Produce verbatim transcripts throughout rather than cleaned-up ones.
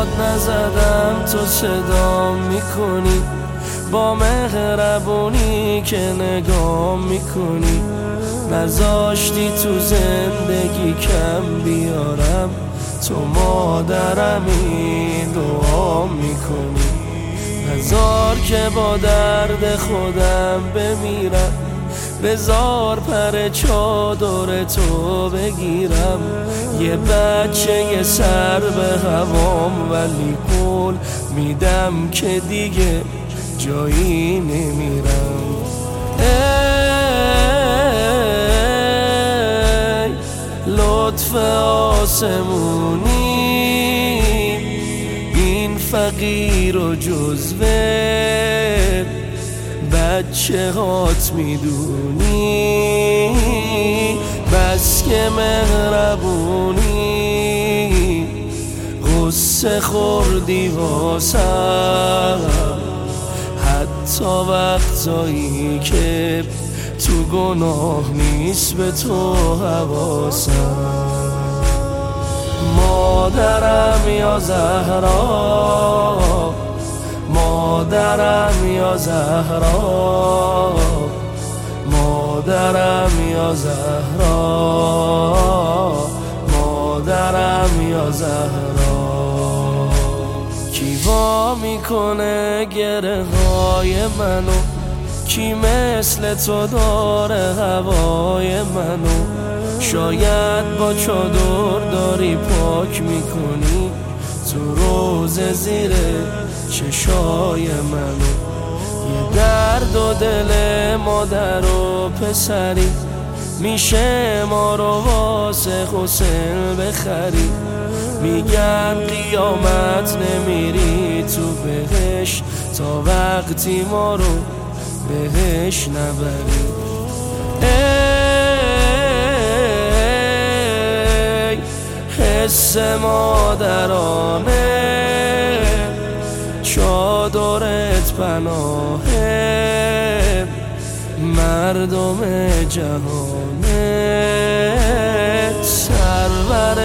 داد نزدم تو صدا میکنی، با مهربونی که نگاه میکنی، نذاشتی تو زندگی کم بیارم، تو مادرمی دعا میکنی، نذار که با درد خودم بمیرم، بذار پر چادر تو بگیرم، یه بچه یه سر به هوام، ولی قول میدم که دیگه جایی نمیرم. ای لطف آسمونی، این فقیر و جزوه بچه هات میدونی، بس که مهربونی، غصه خوردی واسم، حتی وقتایی که تو گناه نیست به تو حواسم. مادرم یا زهرا، مادرم یا زهرا، مادرم یا زهرا، مادرم یا زهرا. کی وا میکنه گره های منو، کی مثل تو داره هوای منو، شاید با چادر داری پاک میکنی تو روز زیر چشای منو، یه درد و دل مادر و پسری، میشه ما رو واسه حسین بخری، میگن قیامت نمیری تو بهش تا وقتی ما رو بهش نبری. ای حس مادرانه، چادرت پناهه، مردم جهانه، سرور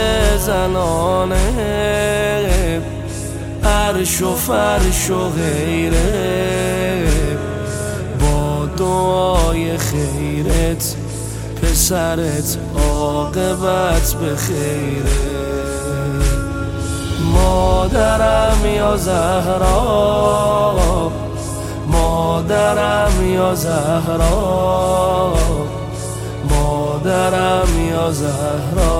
زنانه، عرش و فرش و غیره، با دعای خیرت پسرت عاقبت به خیره. مادرم یا زهرا، مادرم یا زهرا، مادرم یا زهرا،